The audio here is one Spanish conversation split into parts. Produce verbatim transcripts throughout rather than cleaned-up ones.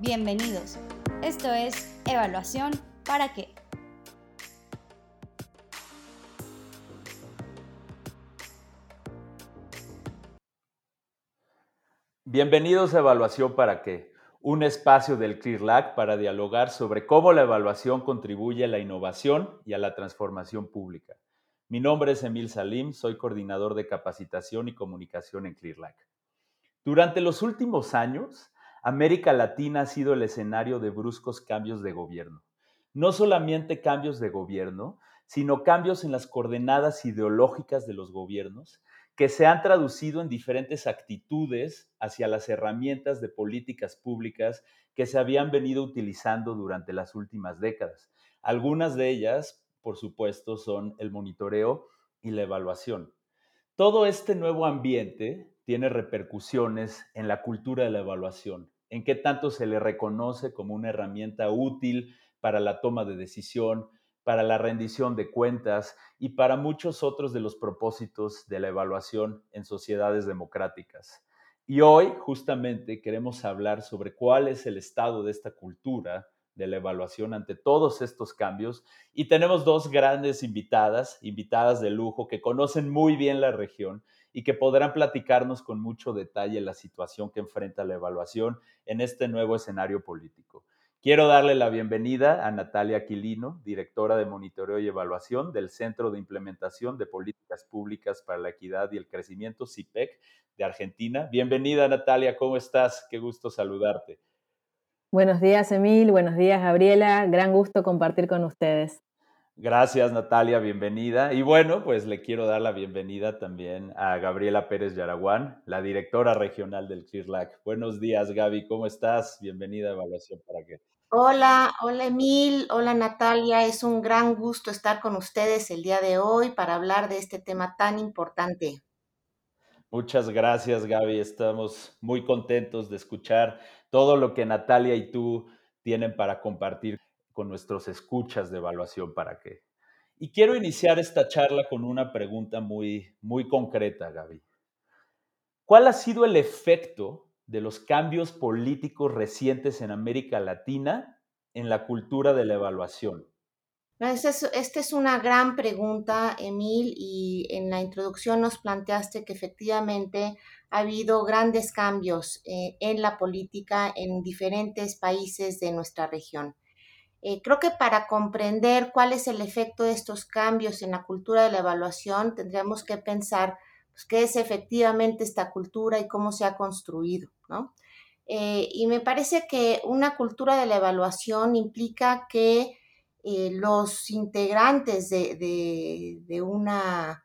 Bienvenidos. Esto es Evaluación ¿para qué? Bienvenidos a Evaluación ¿para qué? Un espacio del CLIRLAC para dialogar sobre cómo la evaluación contribuye a la innovación y a la transformación pública. Mi nombre es Emil Salim, soy coordinador de capacitación y comunicación en CLIRLAC. Durante los últimos años, América Latina ha sido el escenario de bruscos cambios de gobierno. No solamente cambios de gobierno, sino cambios en las coordenadas ideológicas de los gobiernos que se han traducido en diferentes actitudes hacia las herramientas de políticas públicas que se habían venido utilizando durante las últimas décadas. Algunas de ellas, por supuesto, son el monitoreo y la evaluación. Todo este nuevo ambiente tiene repercusiones en la cultura de la evaluación, en qué tanto se le reconoce como una herramienta útil para la toma de decisión, para la rendición de cuentas y para muchos otros de los propósitos de la evaluación en sociedades democráticas. Y hoy justamente queremos hablar sobre cuál es el estado de esta cultura de la evaluación ante todos estos cambios. Y tenemos dos grandes invitadas, invitadas de lujo, que conocen muy bien la región y que podrán platicarnos con mucho detalle la situación que enfrenta la evaluación en este nuevo escenario político. Quiero darle la bienvenida a Natalia Aquilino, directora de Monitoreo y Evaluación del Centro de Implementación de Políticas Públicas para la Equidad y el Crecimiento, C I P E C, de Argentina. Bienvenida, Natalia, ¿cómo estás? Qué gusto saludarte. Buenos días, Emil. Buenos días, Gabriela. Gran gusto compartir con ustedes. Gracias, Natalia, bienvenida. Y bueno, pues le quiero dar la bienvenida también a Gabriela Pérez Yaraguán, la directora regional del CLIRLAC. Buenos días, Gaby, ¿cómo estás? Bienvenida a Evaluación ¿para qué? Hola, hola Emil, hola Natalia, es un gran gusto estar con ustedes el día de hoy para hablar de este tema tan importante. Muchas gracias, Gaby. Estamos muy contentos de escuchar todo lo que Natalia y tú tienen para compartir con nuestros escuchas de Evaluación ¿para qué? Y quiero iniciar esta charla con una pregunta muy, muy concreta, Gaby. ¿Cuál ha sido el efecto de los cambios políticos recientes en América Latina en la cultura de la evaluación? Esta es, esta es una gran pregunta, Emil, y en la introducción nos planteaste que efectivamente ha habido grandes cambios eh, en la política en diferentes países de nuestra región. Eh, creo que para comprender cuál es el efecto de estos cambios en la cultura de la evaluación, tendríamos que pensar pues, qué es efectivamente esta cultura y cómo se ha construido, ¿no? Eh, y me parece que una cultura de la evaluación implica que eh, los integrantes de, de, de, una,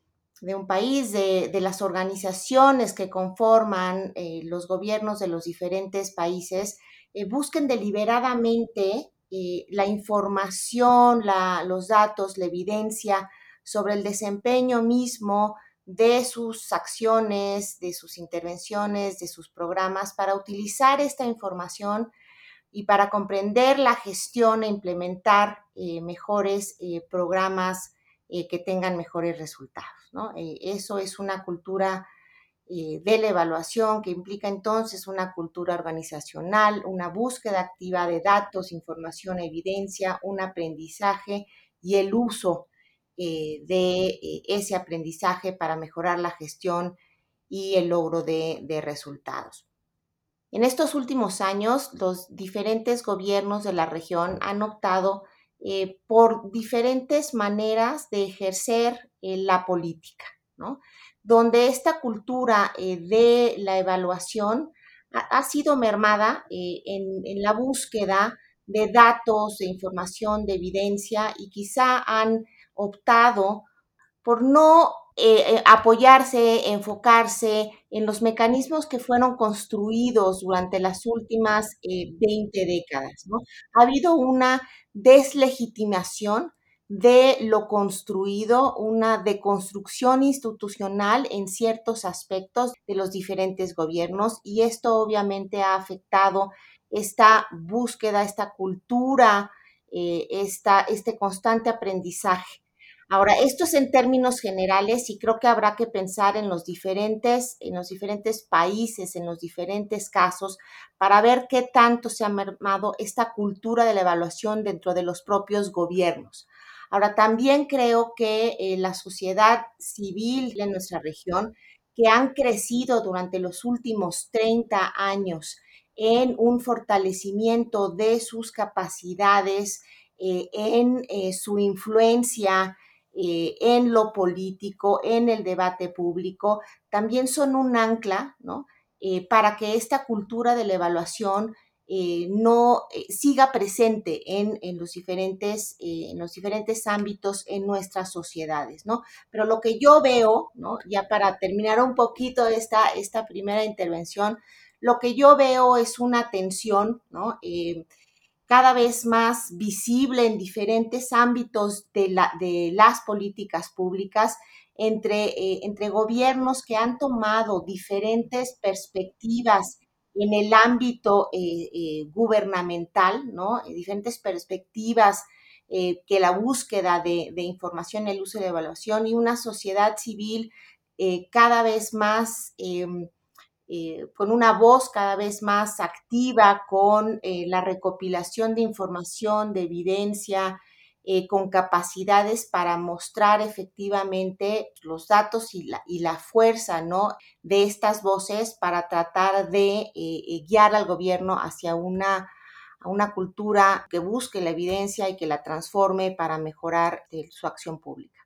de un país, de, de, las organizaciones que conforman eh, los gobiernos de los diferentes países, eh, busquen deliberadamente eh, la información, la, los datos, la evidencia sobre el desempeño mismo de sus acciones, de sus intervenciones, de sus programas, para utilizar esta información y para comprender la gestión e implementar eh, mejores eh, programas eh, que tengan mejores resultados, ¿no? Eh, eso es una cultura eh, de la evaluación que implica entonces una cultura organizacional, una búsqueda activa de datos, información, evidencia, un aprendizaje y el uso eh, de eh, ese aprendizaje para mejorar la gestión y el logro de, de resultados. En estos últimos años, los diferentes gobiernos de la región han optado eh, por diferentes maneras de ejercer eh, la política, ¿no? Donde esta cultura eh, de la evaluación ha, ha sido mermada eh, en, en la búsqueda de datos, de información, de evidencia y quizá han optado por no eh, eh, apoyarse, enfocarse en los mecanismos que fueron construidos durante las últimas eh, veinte décadas, ¿no? Ha habido una deslegitimación de lo construido, una deconstrucción institucional en ciertos aspectos de los diferentes gobiernos y esto obviamente ha afectado esta búsqueda, esta cultura, eh, esta, este constante aprendizaje. Ahora, esto es en términos generales y creo que habrá que pensar en los diferentes, en los diferentes países, en los diferentes casos, para ver qué tanto se ha mermado esta cultura de la evaluación dentro de los propios gobiernos. Ahora, también creo que eh, la sociedad civil en nuestra región, que han crecido durante los últimos treinta años en un fortalecimiento de sus capacidades, eh, en eh, su influencia, eh, en lo político, en el debate público, también son un ancla, ¿no? Eh, para que esta cultura de la evaluación eh, no eh, siga presente en, en, los diferentes, eh, en los diferentes ámbitos en nuestras sociedades, ¿no? Pero lo que yo veo, ¿no? Ya para terminar un poquito esta, esta primera intervención, lo que yo veo es una tensión, ¿no? Eh, cada vez más visible en diferentes ámbitos de, la, de las políticas públicas entre, eh, entre gobiernos que han tomado diferentes perspectivas en el ámbito eh, eh, gubernamental, ¿no? Diferentes perspectivas eh, que la búsqueda de, de información, el uso y la evaluación, y una sociedad civil eh, cada vez más eh, eh, con una voz cada vez más activa, con eh, la recopilación de información, de evidencia, eh, con capacidades para mostrar efectivamente los datos y la, y la fuerza, ¿no? de estas voces para tratar de eh, guiar al gobierno hacia una, a una cultura que busque la evidencia y que la transforme para mejorar eh, su acción pública.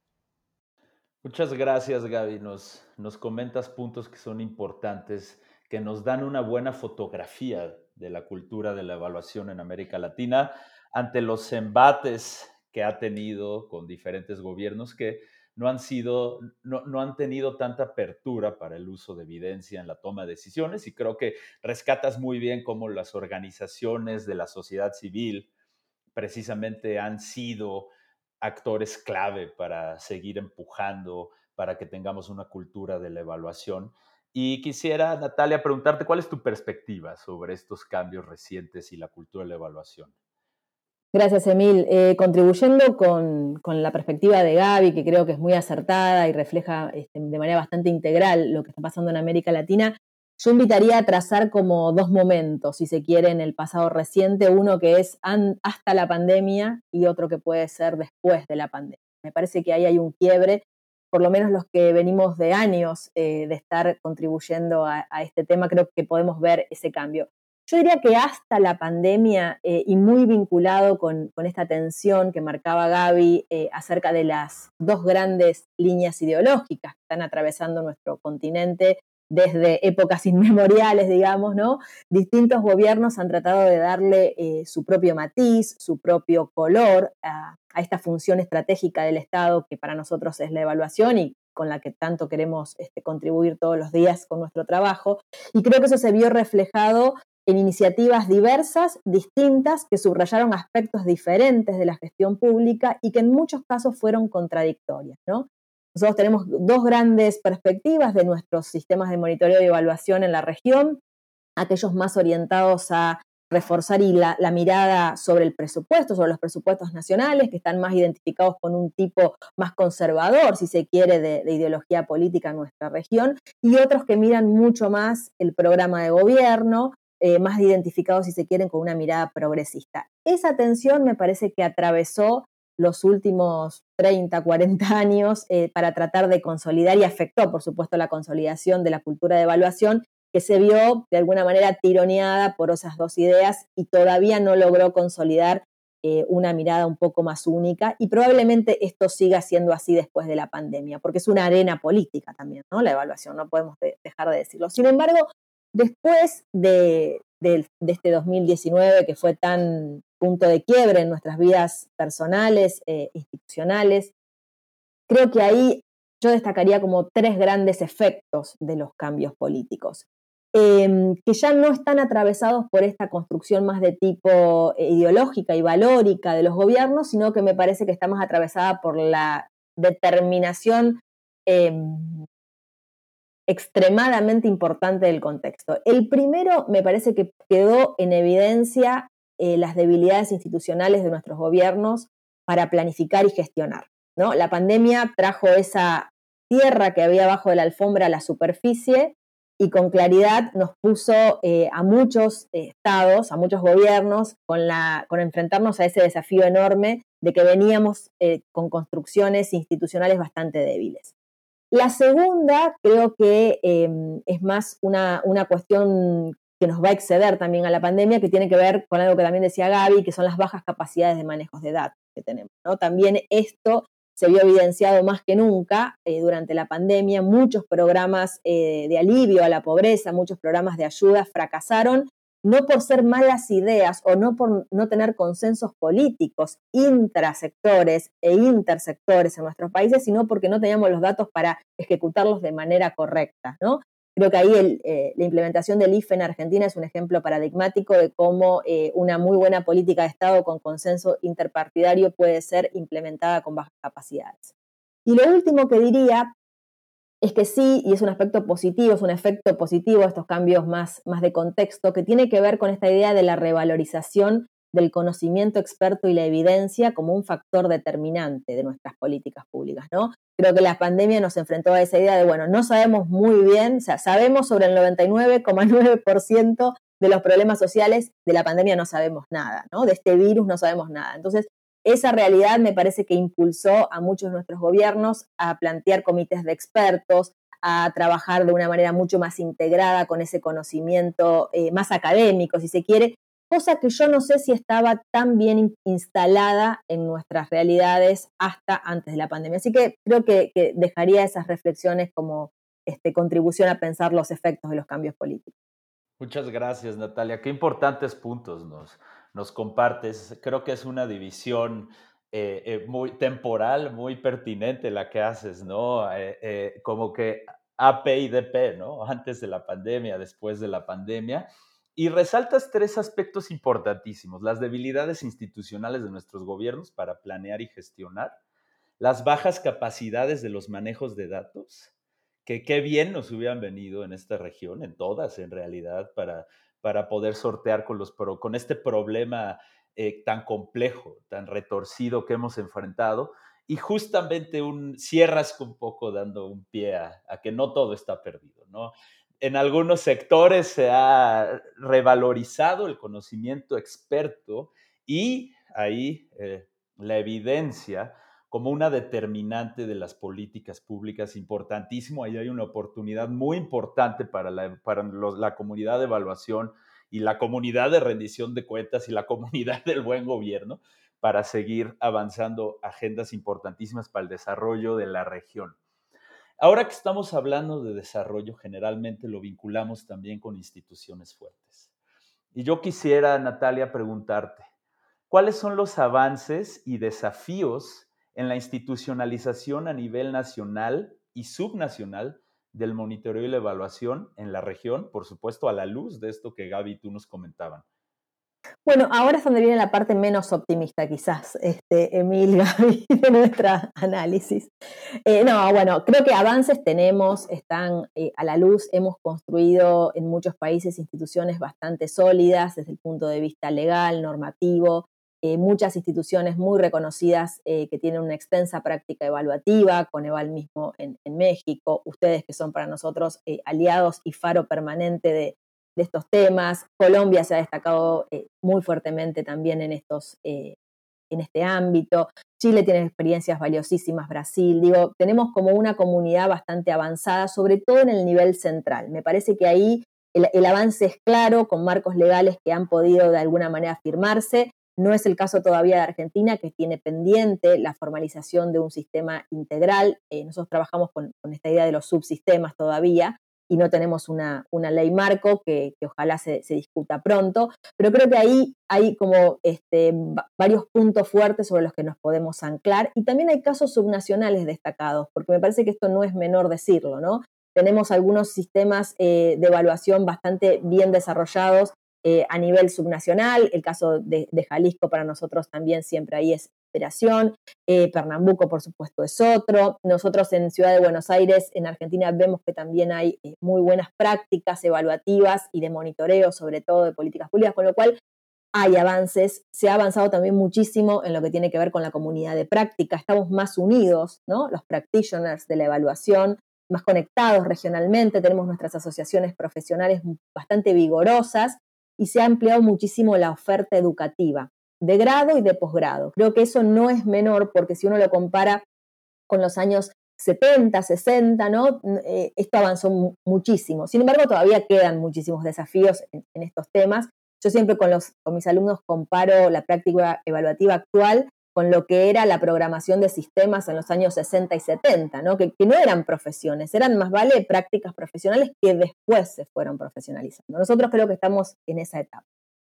Muchas gracias, Gaby. Nos, nos comentas puntos que son importantes, que nos dan una buena fotografía de la cultura de la evaluación en América Latina ante los embates que ha tenido con diferentes gobiernos que no han sido, no, no han tenido tanta apertura para el uso de evidencia en la toma de decisiones, y creo que rescatas muy bien cómo las organizaciones de la sociedad civil precisamente han sido actores clave para seguir empujando, para que tengamos una cultura de la evaluación. Y quisiera, Natalia, preguntarte cuál es tu perspectiva sobre estos cambios recientes y la cultura de la evaluación. Gracias, Emil. Eh, contribuyendo con, con la perspectiva de Gaby, que creo que es muy acertada y refleja este, de manera bastante integral lo que está pasando en América Latina, yo invitaría a trazar como dos momentos, si se quiere, en el pasado reciente, uno que es an, hasta la pandemia y otro que puede ser después de la pandemia. Me parece que ahí hay un quiebre, por lo menos los que venimos de años eh, de estar contribuyendo a, a este tema, creo que podemos ver ese cambio. Yo diría que hasta la pandemia, eh, y muy vinculado con, con esta tensión que marcaba Gaby eh, acerca de las dos grandes líneas ideológicas que están atravesando nuestro continente desde épocas inmemoriales, digamos, ¿no? Distintos gobiernos han tratado de darle eh, su propio matiz, su propio color a, a esta función estratégica del Estado que para nosotros es la evaluación y con la que tanto queremos este, contribuir todos los días con nuestro trabajo. Y creo que eso se vio reflejado en iniciativas diversas, distintas, que subrayaron aspectos diferentes de la gestión pública y que en muchos casos fueron contradictorias, ¿no? Nosotros tenemos dos grandes perspectivas de nuestros sistemas de monitoreo y evaluación en la región, aquellos más orientados a reforzar y la, la mirada sobre el presupuesto, sobre los presupuestos nacionales, que están más identificados con un tipo más conservador, si se quiere, de, de ideología política en nuestra región, y otros que miran mucho más el programa de gobierno, Eh, más identificados, si se quieren, con una mirada progresista. Esa tensión me parece que atravesó los últimos treinta, cuarenta años eh, para tratar de consolidar y afectó, por supuesto, la consolidación de la cultura de evaluación, que se vio de alguna manera tironeada por esas dos ideas y todavía no logró consolidar eh, una mirada un poco más única, y probablemente esto siga siendo así después de la pandemia, porque es una arena política también, ¿no? La evaluación, no podemos de, dejar de decirlo. Sin embargo, después de, de, de este dos mil diecinueve, que fue tan punto de quiebre en nuestras vidas personales, eh, institucionales, creo que ahí yo destacaría como tres grandes efectos de los cambios políticos, eh, que ya no están atravesados por esta construcción más de tipo eh, ideológica y valórica de los gobiernos, sino que me parece que está más atravesada por la determinación eh, extremadamente importante del contexto. El primero, me parece que quedó en evidencia eh, las debilidades institucionales de nuestros gobiernos para planificar y gestionar, ¿no? La pandemia trajo esa tierra que había abajo de la alfombra a la superficie y con claridad nos puso eh, a muchos eh, estados, a muchos gobiernos, con, la, con enfrentarnos a ese desafío enorme de que veníamos eh, con construcciones institucionales bastante débiles. La segunda creo que eh, es más una, una cuestión que nos va a exceder también a la pandemia, que tiene que ver con algo que también decía Gaby, que son las bajas capacidades de manejos de datos que tenemos, ¿no? También esto se vio evidenciado más que nunca eh, durante la pandemia. Muchos programas eh, de alivio a la pobreza, muchos programas de ayuda fracasaron, no por ser malas ideas o no por no tener consensos políticos intrasectores e intersectores en nuestros países, sino porque no teníamos los datos para ejecutarlos de manera correcta, ¿no? Creo que ahí el, eh, la implementación del I F E en Argentina es un ejemplo paradigmático de cómo eh, una muy buena política de Estado con consenso interpartidario puede ser implementada con bajas capacidades. Y lo último que diría es que sí, y es un aspecto positivo, es un efecto positivo estos cambios más, más de contexto, que tiene que ver con esta idea de la revalorización del conocimiento experto y la evidencia como un factor determinante de nuestras políticas públicas, ¿no? Creo que la pandemia nos enfrentó a esa idea de, bueno, no sabemos muy bien, o sea, sabemos sobre el noventa y nueve coma nueve por ciento de los problemas sociales, de la pandemia no sabemos nada, ¿no? De este virus no sabemos nada. Entonces, esa realidad me parece que impulsó a muchos de nuestros gobiernos a plantear comités de expertos, a trabajar de una manera mucho más integrada con ese conocimiento eh, más académico, si se quiere, cosa que yo no sé si estaba tan bien instalada en nuestras realidades hasta antes de la pandemia. Así que creo que, que dejaría esas reflexiones como este, contribución a pensar los efectos de los cambios políticos. Muchas gracias, Natalia. Qué importantes puntos nos, nos compartes. Creo que es una división eh, eh, muy temporal, muy pertinente la que haces, ¿no? Eh, eh, como que A P y D P, ¿no? Antes de la pandemia, después de la pandemia. Y resaltas tres aspectos importantísimos: las debilidades institucionales de nuestros gobiernos para planear y gestionar, las bajas capacidades de los manejos de datos, que qué bien nos hubieran venido en esta región, en todas en realidad, para, para poder sortear con, los, con este problema eh, tan complejo, tan retorcido que hemos enfrentado. Y justamente un, cierras un poco dando un pie a, a que no todo está perdido, ¿no? En algunos sectores se ha revalorizado el conocimiento experto y ahí eh, la evidencia como una determinante de las políticas públicas, importantísimo. Ahí hay una oportunidad muy importante para la, para los, la comunidad de evaluación y la comunidad de rendición de cuentas y la comunidad del buen gobierno para seguir avanzando agendas importantísimas para el desarrollo de la región. Ahora que estamos hablando de desarrollo, generalmente lo vinculamos también con instituciones fuertes. Y yo quisiera, Natalia, preguntarte, ¿cuáles son los avances y desafíos en la institucionalización a nivel nacional y subnacional del monitoreo y la evaluación en la región, por supuesto, a la luz de esto que Gaby y tú nos comentaban? Bueno, ahora es donde viene la parte menos optimista quizás, este, Emil, Gaby, de nuestro análisis. Eh, no, bueno, creo que avances tenemos, están eh, a la luz, hemos construido en muchos países instituciones bastante sólidas desde el punto de vista legal, normativo, eh, muchas instituciones muy reconocidas eh, que tienen una extensa práctica evaluativa, Coneval mismo en, en México, ustedes que son para nosotros eh, aliados y faro permanente de de estos temas. Colombia se ha destacado eh, muy fuertemente también en, estos, eh, en este ámbito. Chile tiene experiencias valiosísimas, Brasil. Digo, tenemos como una comunidad bastante avanzada, sobre todo en el nivel central. Me parece que ahí el, el avance es claro, con marcos legales que han podido de alguna manera firmarse. No es el caso todavía de Argentina, que tiene pendiente la formalización de un sistema integral. Eh, nosotros trabajamos con, con esta idea de los subsistemas todavía, y no tenemos una, una ley marco que, que ojalá se, se discuta pronto, pero creo que ahí hay como este, varios puntos fuertes sobre los que nos podemos anclar, y también hay casos subnacionales destacados, porque me parece que esto no es menor decirlo, ¿no? Tenemos algunos sistemas eh, de evaluación bastante bien desarrollados eh, a nivel subnacional. El caso de, de Jalisco para nosotros también siempre ahí es inspiración. Eh, Pernambuco, por supuesto, es otro. Nosotros en Ciudad de Buenos Aires, en Argentina, vemos que también hay eh, muy buenas prácticas evaluativas y de monitoreo, sobre todo de políticas públicas, con lo cual hay avances, se ha avanzado también muchísimo en lo que tiene que ver con la comunidad de práctica, estamos más unidos, ¿no? Los practitioners de la evaluación, más conectados regionalmente, tenemos nuestras asociaciones profesionales bastante vigorosas y se ha ampliado muchísimo la oferta educativa, de grado y de posgrado. Creo que eso no es menor porque si uno lo compara con los años setenta, sesenta, ¿no? Eh, esto avanzó mu- muchísimo. Sin embargo, todavía quedan muchísimos desafíos en, en estos temas. Yo siempre con, los, con mis alumnos comparo la práctica evaluativa actual con lo que era la programación de sistemas en los años sesenta y setenta, ¿no? Que, que no eran profesiones, eran más vale prácticas profesionales que después se fueron profesionalizando. Nosotros creo que estamos en esa etapa.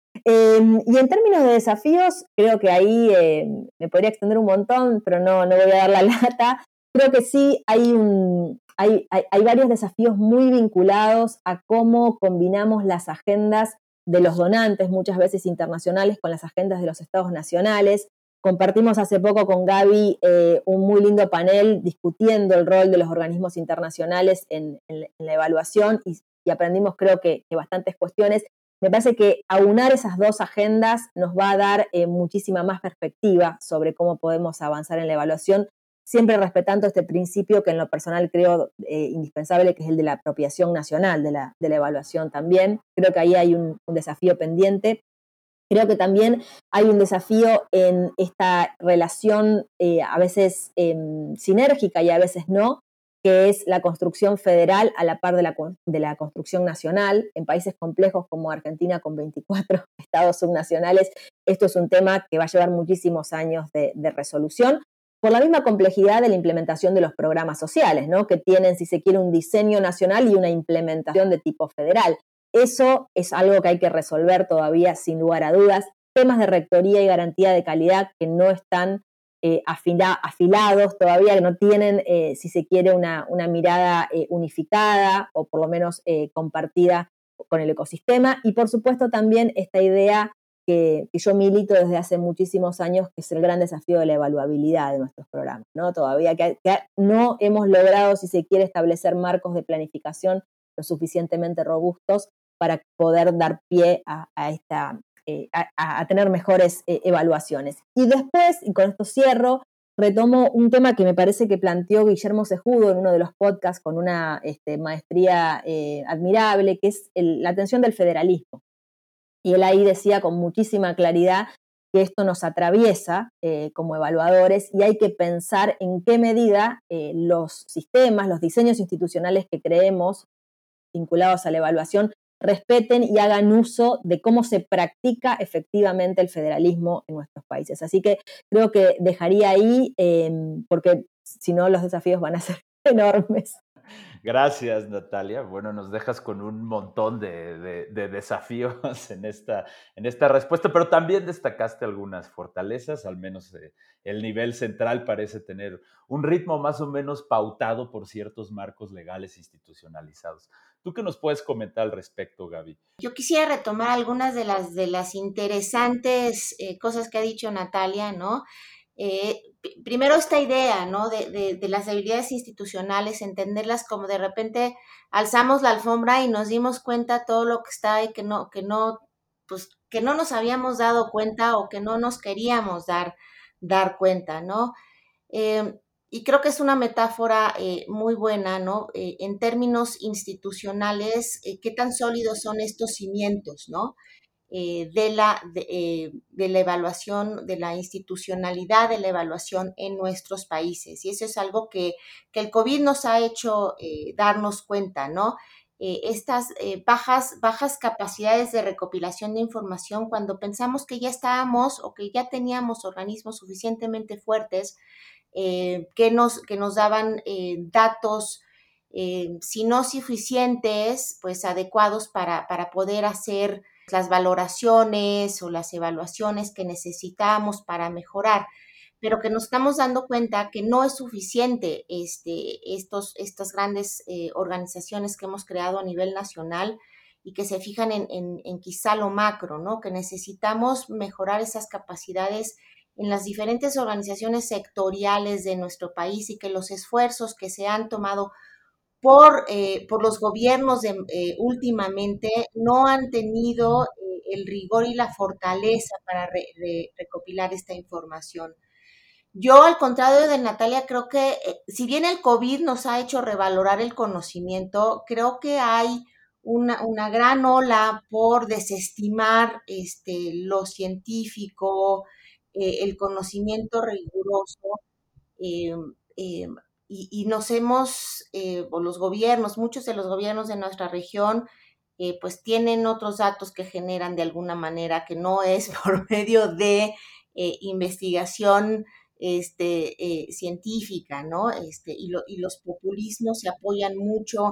Eh, y en términos de desafíos, creo que ahí eh, me podría extender un montón, pero no, no voy a dar la lata. Creo que sí hay, un, hay, hay, hay varios desafíos muy vinculados a cómo combinamos las agendas de los donantes, muchas veces internacionales, con las agendas de los estados nacionales. Compartimos hace poco con Gaby eh, un muy lindo panel discutiendo el rol de los organismos internacionales en, en, en la evaluación y, y aprendimos creo que, que bastantes cuestiones. Me parece que aunar esas dos agendas nos va a dar eh, muchísima más perspectiva sobre cómo podemos avanzar en la evaluación, siempre respetando este principio que en lo personal creo eh, indispensable, que es el de la apropiación nacional de la, de la evaluación también. Creo que ahí hay un, un desafío pendiente. Creo que también hay un desafío en esta relación eh, a veces eh, sinérgica y a veces no, que es la construcción federal a la par de la, de la construcción nacional. En países complejos como Argentina, con veinticuatro estados subnacionales, esto es un tema que va a llevar muchísimos años de, de resolución, por la misma complejidad de la implementación de los programas sociales, ¿no? Que tienen, si se quiere, un diseño nacional y una implementación de tipo federal. Eso es algo que hay que resolver todavía, sin lugar a dudas. Temas de rectoría y garantía de calidad que no están eh, afila, afilados todavía, que no tienen, eh, si se quiere, una, una mirada eh, unificada o por lo menos eh, compartida con el ecosistema. Y por supuesto también esta idea que, que yo milito desde hace muchísimos años, que es el gran desafío de la evaluabilidad de nuestros programas, ¿no? Todavía que, que no hemos logrado, si se quiere, establecer marcos de planificación lo suficientemente robustos para poder dar pie a, a, esta, eh, a, a tener mejores eh, evaluaciones. Y después, y con esto cierro, retomo un tema que me parece que planteó Guillermo Cejudo en uno de los podcasts con una este, maestría eh, admirable, que es el, la atención del federalismo. Y él ahí decía con muchísima claridad que esto nos atraviesa eh, como evaluadores y hay que pensar en qué medida eh, los sistemas, los diseños institucionales que creemos vinculados a la evaluación respeten y hagan uso de cómo se practica efectivamente el federalismo en nuestros países. Así que creo que dejaría ahí, eh, porque si no los desafíos van a ser enormes. Gracias, Natalia. Bueno, nos dejas con un montón de, de, de desafíos en esta, en esta respuesta, pero también destacaste algunas fortalezas, al menos eh, el nivel central parece tener un ritmo más o menos pautado por ciertos marcos legales institucionalizados. ¿Tú qué nos puedes comentar al respecto, Gaby? Yo quisiera retomar algunas de las, de las interesantes eh, cosas que ha dicho Natalia, ¿no? Eh, primero esta idea, ¿no? De, de, de las habilidades institucionales, entenderlas como de repente alzamos la alfombra y nos dimos cuenta todo lo que está ahí que no, que no, pues, que no nos habíamos dado cuenta o que no nos queríamos dar, dar cuenta, ¿no? Eh, y creo que es una metáfora eh, muy buena, ¿no? Eh, en términos institucionales, eh, ¿qué tan sólidos son estos cimientos, ¿no? Eh, de, la, de, eh, de la evaluación, de la institucionalidad de la evaluación en nuestros países. Y eso es algo que, que el COVID nos ha hecho eh, darnos cuenta, ¿no? Eh, estas eh, bajas, bajas capacidades de recopilación de información cuando pensamos que ya estábamos o que ya teníamos organismos suficientemente fuertes eh, que, nos, que nos daban eh, datos, eh, si no suficientes, pues adecuados para, para poder hacer las valoraciones o las evaluaciones que necesitamos para mejorar, pero que nos estamos dando cuenta que no es suficiente este, estos, estas grandes eh, organizaciones que hemos creado a nivel nacional y que se fijan en, en, en quizá lo macro, ¿no? Que necesitamos mejorar esas capacidades en las diferentes organizaciones sectoriales de nuestro país y que los esfuerzos que se han tomado por, eh, por los gobiernos de, eh, últimamente no han tenido eh, el rigor y la fortaleza para re, re, recopilar esta información. Yo, al contrario de Natalia, creo que eh, si bien el COVID nos ha hecho revalorar el conocimiento, creo que hay una, una gran ola por desestimar este, lo científico, eh, el conocimiento riguroso, eh, eh, y, y, nos hemos, eh, o los gobiernos, muchos de los gobiernos de nuestra región, eh, pues tienen otros datos que generan de alguna manera, que no es por medio de eh, investigación este, eh, científica, ¿no? Este, y, lo, y los populismos se apoyan mucho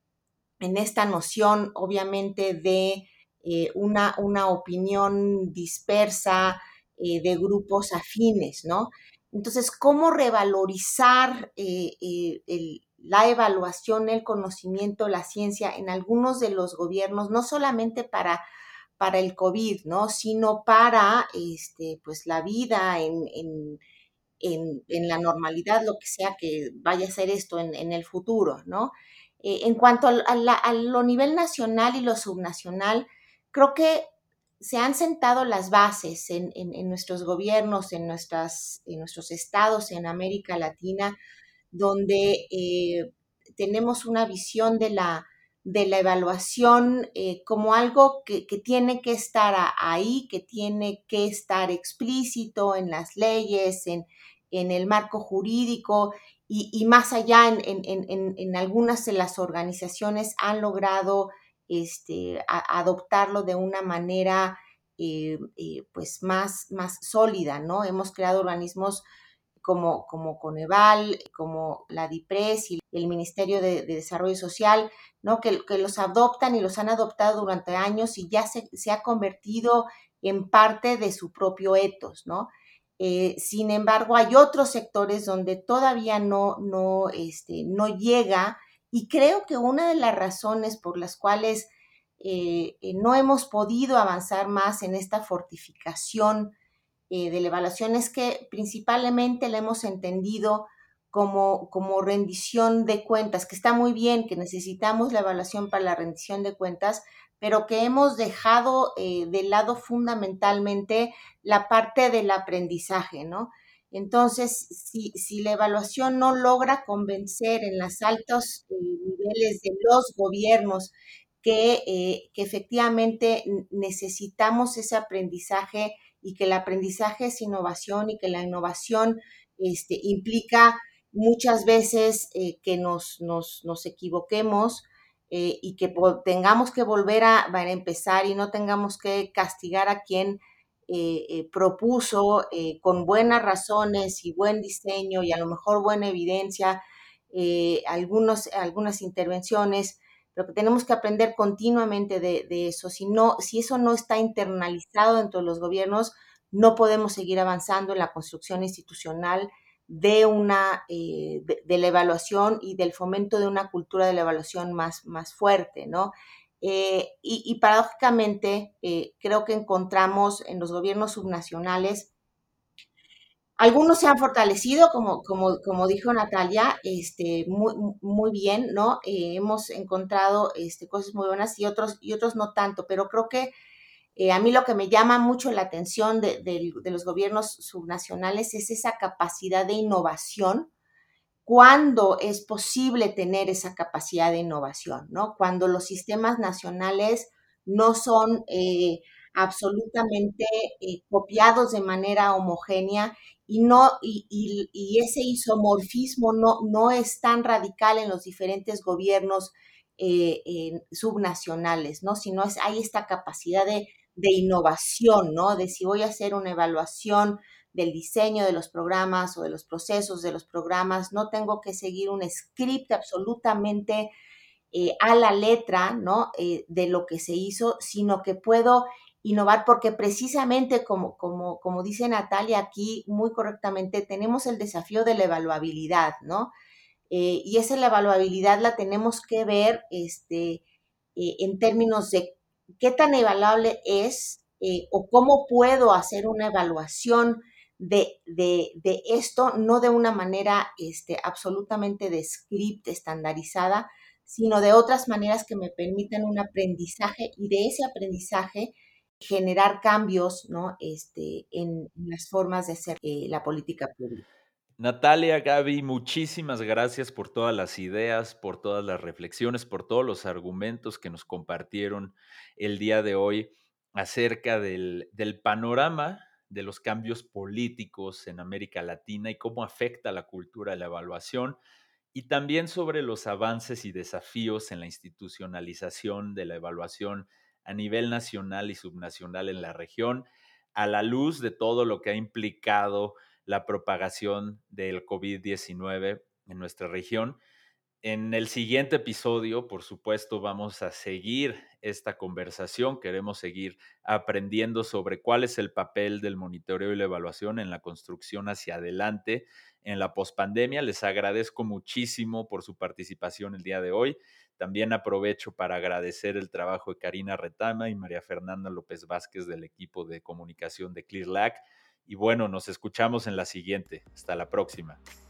en esta noción, obviamente, de eh, una, una opinión dispersa eh, de grupos afines, ¿no? Entonces, ¿cómo revalorizar eh, eh, el, la evaluación, el conocimiento, la ciencia en algunos de los gobiernos, no solamente para, para el COVID, ¿no? Sino para este, pues, la vida en, en, en, en la normalidad, lo que sea que vaya a ser esto en, en el futuro, ¿no? Eh, en cuanto a, a, la, a lo nivel nacional y lo subnacional, creo que se han sentado las bases en, en, en nuestros gobiernos, en, nuestras, en nuestros estados, en América Latina, donde eh, tenemos una visión de la, de la evaluación eh, como algo que, que tiene que estar a, ahí, que tiene que estar explícito en las leyes, en, en el marco jurídico, y, y más allá en, en, en, en algunas de las organizaciones han logrado este, a, adoptarlo de una manera eh, eh, pues más, más sólida, ¿no? Hemos creado organismos como, como Coneval, como la DIPRES y el Ministerio de, de Desarrollo Social, ¿no? Que, que los adoptan y los han adoptado durante años y ya se, se ha convertido en parte de su propio etos, ¿no? Eh, sin embargo, hay otros sectores donde todavía no, no, este, no llega, y creo que una de las razones por las cuales eh, eh, no hemos podido avanzar más en esta fortificación eh, de la evaluación es que principalmente la hemos entendido como, como rendición de cuentas, que está muy bien, que necesitamos la evaluación para la rendición de cuentas, pero que hemos dejado eh, de lado fundamentalmente la parte del aprendizaje, ¿no? Entonces, si, si la evaluación no logra convencer en los altos eh, niveles de los gobiernos que, eh, que efectivamente necesitamos ese aprendizaje y que el aprendizaje es innovación y que la innovación este, implica muchas veces eh, que nos, nos, nos equivoquemos eh, y que tengamos que volver a, a empezar y no tengamos que castigar a quien eh, eh, propuso eh, con buenas razones y buen diseño y a lo mejor buena evidencia eh, algunos, algunas intervenciones, pero que tenemos que aprender continuamente de, de eso. Si, no, si eso no está internalizado dentro de los gobiernos, no podemos seguir avanzando en la construcción institucional de, una, eh, de, de la evaluación y del fomento de una cultura de la evaluación más, más fuerte, ¿no? Eh, y, y paradójicamente, eh, creo que encontramos en los gobiernos subnacionales algunos se han fortalecido, como, como, como dijo Natalia, este, muy, muy bien, ¿no? Eh, hemos encontrado este, cosas muy buenas y otros, y otros no tanto, pero creo que eh, a mí lo que me llama mucho la atención de, de, de los gobiernos subnacionales es esa capacidad de innovación, cuando es posible tener esa capacidad de innovación, ¿no? Cuando los sistemas nacionales no son eh, absolutamente eh, copiados de manera homogénea y, no, y, y, y ese isomorfismo no, no es tan radical en los diferentes gobiernos eh, eh, subnacionales, ¿no? Sino es, hay esta capacidad de, de innovación, ¿no? De si voy a hacer una evaluación del diseño de los programas o de los procesos de los programas, no tengo que seguir un script absolutamente eh, a la letra, ¿no? Eh, de lo que se hizo, sino que puedo innovar porque precisamente como, como, como dice Natalia aquí muy correctamente, tenemos el desafío de la evaluabilidad, ¿no? Eh, y esa la evaluabilidad la tenemos que ver este, eh, en términos de qué tan evaluable es eh, o cómo puedo hacer una evaluación de, de, de esto, no de una manera este, absolutamente de script estandarizada, sino de otras maneras que me permitan un aprendizaje y de ese aprendizaje generar cambios, ¿no? este, en, en las formas de hacer eh, la política pública. Natalia, Gaby, muchísimas gracias por todas las ideas, por todas las reflexiones, por todos los argumentos que nos compartieron el día de hoy acerca del, del panorama de los cambios políticos en América Latina y cómo afecta la cultura de la evaluación, y también sobre los avances y desafíos en la institucionalización de la evaluación a nivel nacional y subnacional en la región, a la luz de todo lo que ha implicado la propagación del COVID diecinueve en nuestra región. En el siguiente episodio, por supuesto, vamos a seguir esta conversación. Queremos seguir aprendiendo sobre cuál es el papel del monitoreo y la evaluación en la construcción hacia adelante en la pospandemia. Les agradezco muchísimo por su participación el día de hoy. También aprovecho para agradecer el trabajo de Karina Retama y María Fernanda López Vázquez del equipo de comunicación de CLIR-LAC. Y bueno, nos escuchamos en la siguiente. Hasta la próxima.